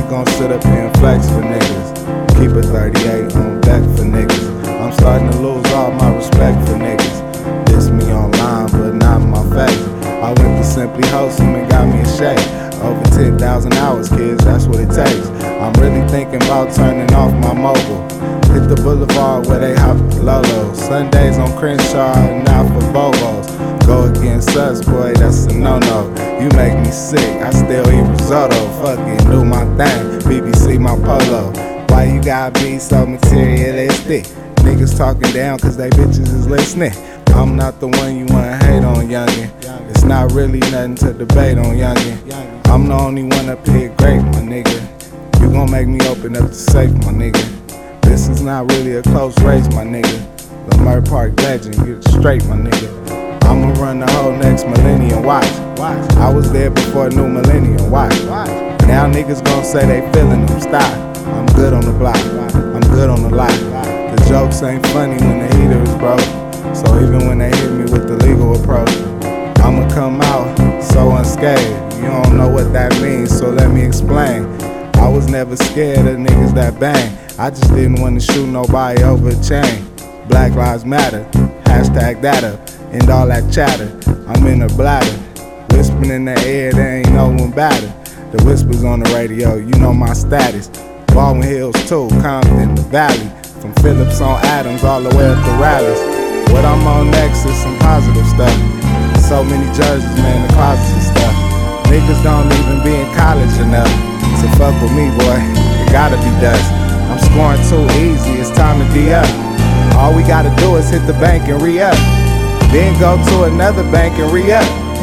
gon' sit up here and flex for niggas. Keep a 38 on deck for niggas. I'm starting to lose all my respect for niggas. Diss me online, but not in my face. I went to Simply Wholesome and got me a shake. Over 10,000 hours, kids, that's what it takes. I'm really thinking about turning off my mobile. Hit the boulevard where they hop Lolos. Sundays on Crenshaw and now for Bobos. Go against us, boy, that's a no-no. You make me sick, I still eat risotto. Fucking do my thing, BBC my polo. Why you gotta be so materialistic? Niggas talking down cause they bitches is listening. I'm not the one you wanna hate on, youngin'. It's not really nothing to debate on, youngin'. I'm the only one up here great, my nigga. You gon' make me open up the safe, my nigga. This is not really a close race, my nigga. Lamar Park legend, get it straight, my nigga. I'ma run the whole next millennium, watch. I was there before new millennium, watch. Now niggas gon' say they feelin' them, stop. I'm good on the block, I'm good on the lot. The jokes ain't funny when the heater is broke. So even when they hit me with the legal approach, I'ma come out so unscathed. You don't know what that means, so let me explain. I was never scared of niggas that bang. I just didn't want to shoot nobody over a chain. Black Lives Matter, hashtag that up, and all that chatter. I'm in a bladder, whispering in the air, there ain't no one better. The whispers on the radio, you know my status. Baldwin Hills too, Compton, the Valley. From Phillips on Adams all the way up to Rallies. What I'm on next is some positive stuff. So many jerseys, man, the closets and stuff. Niggas don't even be in college enough to fuck with me, boy. It gotta be dust. I'm scoring too easy, it's time to D-up. All we gotta do is hit the bank and re-up. Then go to another bank and re-up.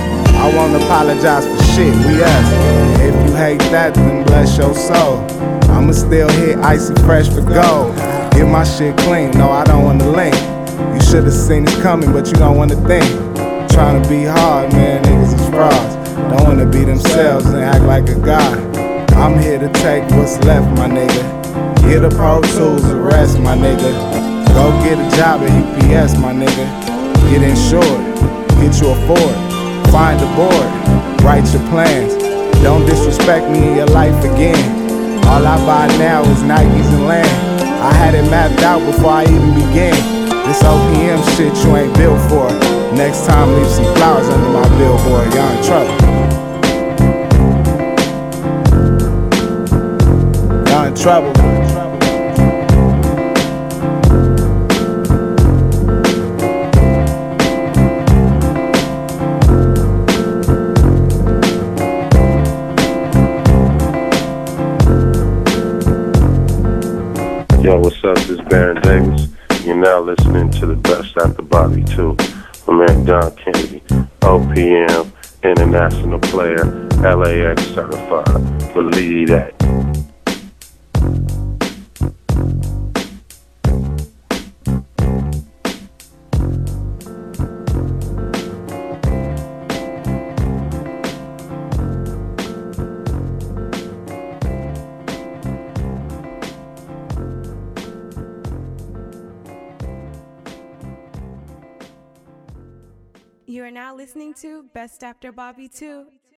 I won't apologize for shit, we us. If you hate that, then bless your soul. I'ma still hit icy fresh for gold. Get my shit clean, no, I don't wanna link. You should've seen this coming, but you don't wanna think. Tryna be hard, man, niggas is frauds. Don't wanna be themselves and act like a god. I'm here to take what's left, my nigga. Get a Pro Tools and rest, my nigga. Go get a job at UPS, my nigga. Get insured, get you a Ford. Find a board, write your plans. Don't disrespect me in your life again. All I buy now is Nikes and land. I had it mapped out before I even began. This OPM shit you ain't built for. Next time leave some flowers under my billboard, y'all in trouble. Y'all in trouble. Yo, what's up? This is Baron Davis. You're now listening to the Best After Bobby 2. My man John Kennedy, OPM, international player, LAX certified. Believe that. You are now listening to Best After Bobby 2